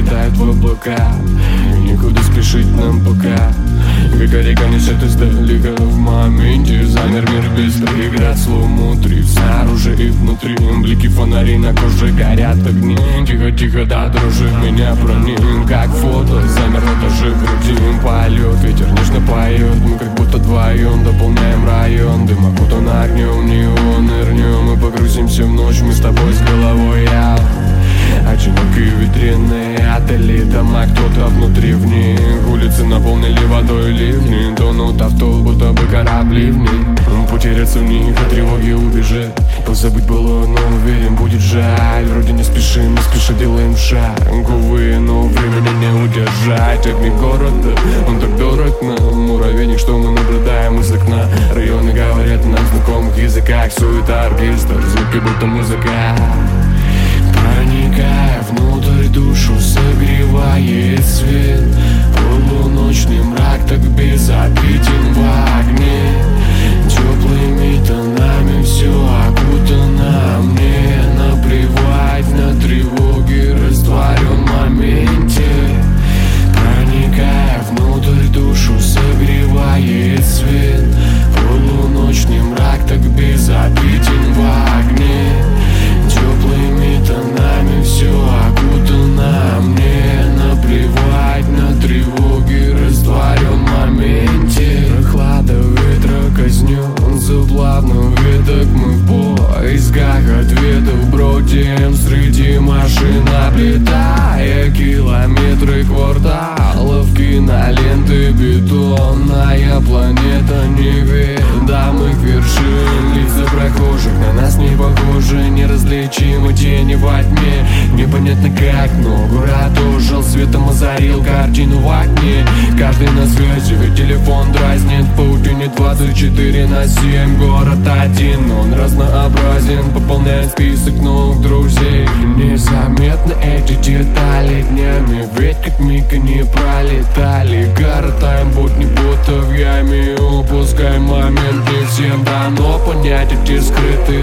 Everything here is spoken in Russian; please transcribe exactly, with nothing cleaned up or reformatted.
улетают в облака. Никуда спешить нам пока. Века-река несет издалека. В моменте замер мир без преград. Слому три снаружи и внутри. Блики фонарей на коже, горят огни. Тихо-тихо до дрожи меня проник. Как фото замерло даже в груди. Полет, ветер нежно поет. Мы как будто вдвоем дополняем район. Дым окутан огнем, неон нырнем. Мы погрузимся в ночь, мы с тобой с головой. Я одинокие витрины, отели, дома, кто-то внутри в них. Улицы наполнили водой ливни. Тонут авто, будто бы корабли в них. Потеряться в них, от тревоги убежать. Позабыть было, но уверен, будет жаль. Вроде не спешим, не спеша делаем шаг. Увы, но времени не удержать. Огни города, он так дорог нам. Муравейник, что мы наблюдаем из окна. Районы говорят на знакомых языках. Суета, оркестр, звуки будто музыка. Проникая внутрь душу, согревает свет. Полуночный мрак так безобиден в огне. Теплыми тонами все окутано. Мне наплевать на тревоги, растворен в моменте. Проникая внутрь душу, согревает свет. Полуночный мрак так безобиден в огне. Теплыми тонами все окутано. Мне наплевать на тревоги, растворен в моменте. Прохлада ветра коснется плавно веток. Мы в поисках ответов бродим среди машин, облетая километры кварталов. Киноленты, бетонная планета неведомых вершин. Лица прохожих на нас не похожи, неразличимы тени во тьме. Непонятно как, но город ожил, светом озарил картину в окне. Каждый на связи, ведь телефон дразнит. В паутине двадцать четыре на семь. Город один, он разнообразен, пополняет список новых друзей. Незаметны эти детали днями, ведь как миг не пролетали. Коротаем будни, будто в яме. Упускаем момент, не всем дано понять эти скрытые